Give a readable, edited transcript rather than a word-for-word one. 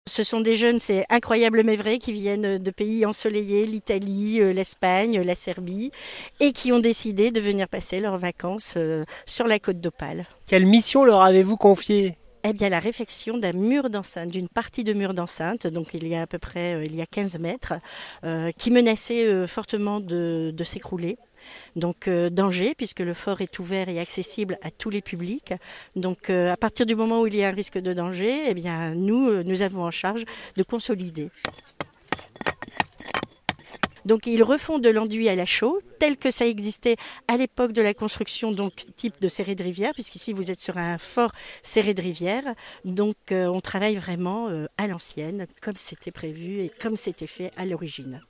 Ce sont des jeunes, c'est incroyable mais vrai, qui viennent de pays ensoleillés, l'Italie, l'Espagne, la Serbie, et qui ont décidé de venir passer leurs vacances sur la côte d'Opale. Quelle mission leur avez-vous confiée? Eh bien, la réfection d'un mur d'enceinte, d'une partie de mur d'enceinte, donc il y a à peu près il y a 15 mètres, qui menaçait fortement de s'écrouler. Donc danger, puisque le fort est ouvert et accessible à tous les publics. Donc à partir du moment où il y a un risque de danger, eh bien, nous avons en charge de consolider. Donc ils refont de l'enduit à la chaux, tel que ça existait à l'époque de la construction, donc type de serré de rivière, puisqu'ici vous êtes sur un fort serré de rivière. Donc on travaille vraiment à l'ancienne, comme c'était prévu et comme c'était fait à l'origine.